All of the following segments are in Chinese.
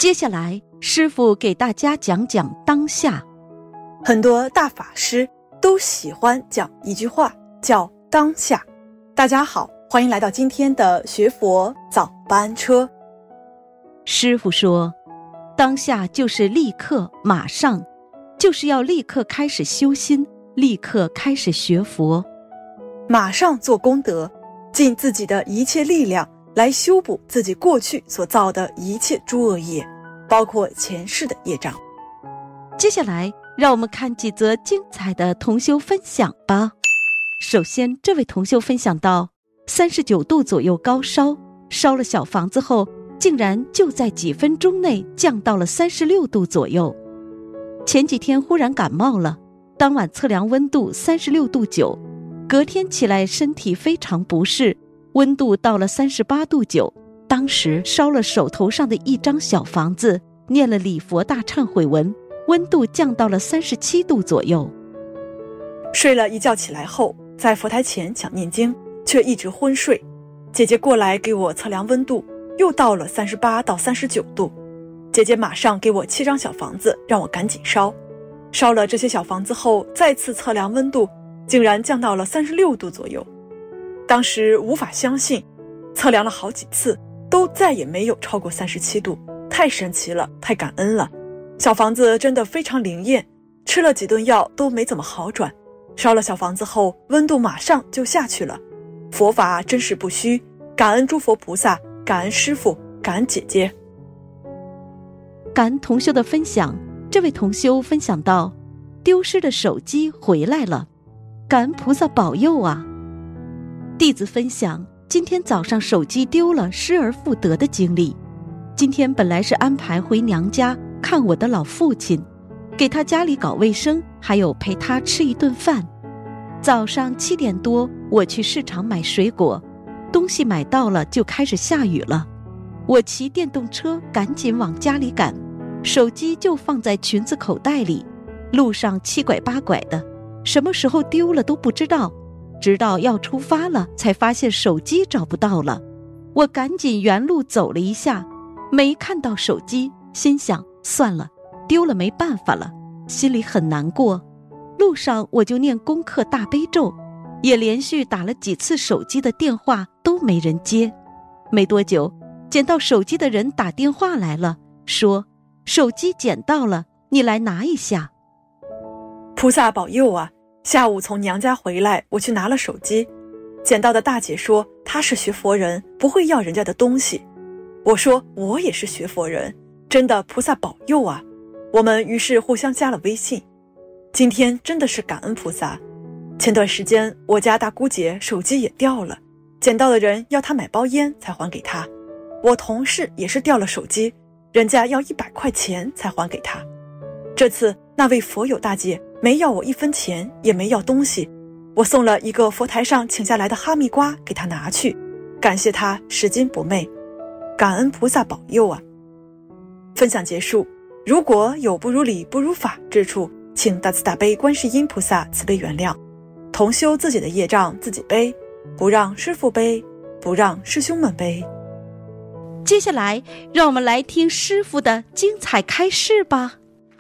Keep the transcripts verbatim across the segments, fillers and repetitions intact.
接下来师父给大家讲讲当下。 很多大法师都喜欢讲一句话，叫当下。大家好，欢迎来到今天的学佛早班车。 师父说，当下就是立刻马上，就是要立刻开始修心，立刻开始学佛， 马上做功德，尽自己的一切力量来修补自己过去所造的一切诸恶业，包括前世的业障。 接下来让我们看几则精彩的同修分享吧。首先，这位同修分享到三十九度左右高烧，烧了小房子后竟然就在几分钟内降到了三十六度左右。前几天忽然感冒了，当晚测量温度三十六度九，隔天起来身体非常不适，温度到了三十八度九。当时烧了手头上的一张小房子，念了礼佛大忏悔文，温度降到了三十七度左右。 睡了一觉起来后，在佛台前想念经，却一直昏睡。姐姐过来给我测量温度，又到了三十八到三十九度。姐姐马上给我七张小房子，让我赶紧烧。烧了这些小房子后，再次测量温度，竟然降到了三十六度左右。当时无法相信，测量了好几次，都再也没有超过三十七度，太神奇了，太感恩了。小房子真的非常灵验，吃了几顿药都没怎么好转。烧了小房子后，温度马上就下去了。佛法真是不虚，感恩诸佛菩萨，感恩师父，感恩姐姐。 感恩同修的分享，这位同修分享到，丢失的手机回来了，感恩菩萨保佑啊。弟子分享，今天早上手机丢了，失而复得的经历。今天本来是安排回娘家看我的老父亲，给他家里搞卫生，还有陪他吃一顿饭。早上七点多，我去市场买水果，东西买到了就开始下雨了。我骑电动车赶紧往家里赶，手机就放在裙子口袋里，路上七拐八拐的，什么时候丢了都不知道，直到要出发了才发现手机找不到了。我赶紧原路走了一下，没看到手机，心想算了，丢了没办法了，心里很难过。路上我就念功课大悲咒，也连续打了几次手机的电话都没人接。没多久，捡到手机的人打电话来了，说手机捡到了，你来拿一下。 菩萨保佑啊，下午从娘家回来，我去拿了手机，捡到的大姐说她是学佛人，不会要人家的东西。我说我也是学佛人，真的菩萨保佑啊。我们于是互相加了微信。今天真的是感恩菩萨。前段时间我家大姑姐手机也掉了，捡到的人要她买包烟才还给她。我同事也是掉了手机，人家要一百块钱才还给她。这次那位佛友大姐没要我一分钱，也没要东西，我送了一个佛台上请下来的哈密瓜给她拿去，感谢她拾金不昧，感恩菩萨保佑啊。分享结束，如果有不如理不如法之处，请大慈大悲观世音菩萨慈悲原谅。同修自己的业障自己背，不让师父背，不让师兄们背。 接下来让我们来听师父的精彩开示吧。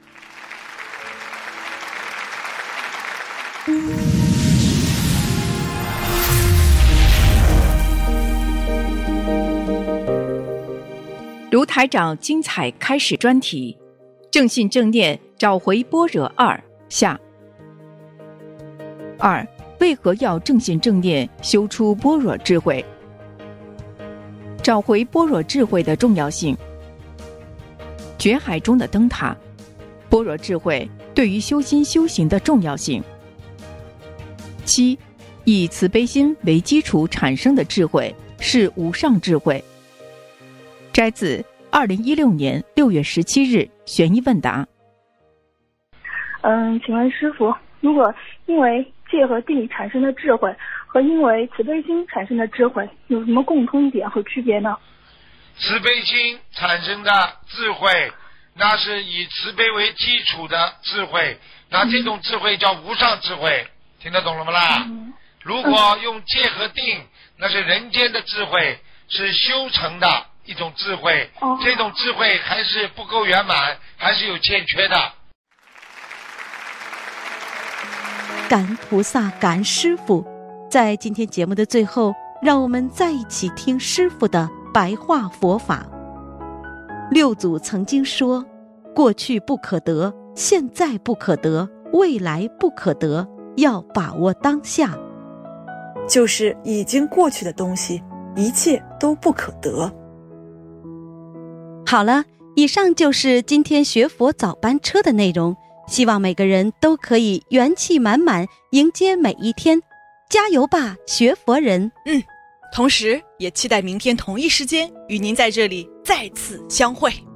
卢台长精彩开始专题，正信正念找回般若二下。二，为何要正信正念修出般若智慧？找回般若智慧的重要性。觉海中的灯塔，般若智慧对于修心修行的重要性。七，以慈悲心为基础产生的智慧是无上智慧。摘自二零一六年六月十七日悬疑问答。 嗯，请问师父，如果因为戒和定产生的智慧和因为慈悲心产生的智慧有什么共通点和区别呢？ 慈悲心产生的智慧，那是以慈悲为基础的智慧，那这种智慧叫无上智慧，嗯、听得懂了吗啦？嗯、如果用戒和定，那是人间的智慧，是修成的一种智慧， 哦这种智慧还是不够圆满，还是有欠缺的。 感恩菩萨，感恩师父。在今天节目的最后，让我们再一起听师父的白话佛法。六祖曾经说，过去不可得，现在不可得，未来不可得，要把握当下。 就是已经过去的东西，一切都不可得。 好了，以上就是今天学佛早班车的内容，希望每个人都可以元气满满迎接每一天，加油吧，学佛人！ 嗯，同时也期待明天同一时间与您在这里再次相会。